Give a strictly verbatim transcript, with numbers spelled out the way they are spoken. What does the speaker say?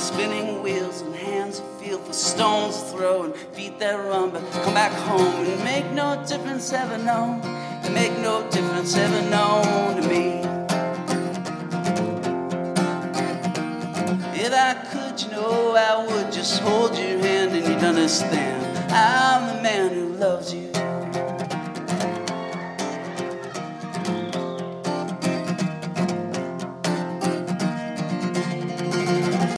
spinning wheels and hands that feel for stones to throw and feet that run, but come back home and make no difference ever known. It make no difference ever known to me. If I could, you know, I would just hold your hand and you'd understand. I'm the man who loves you.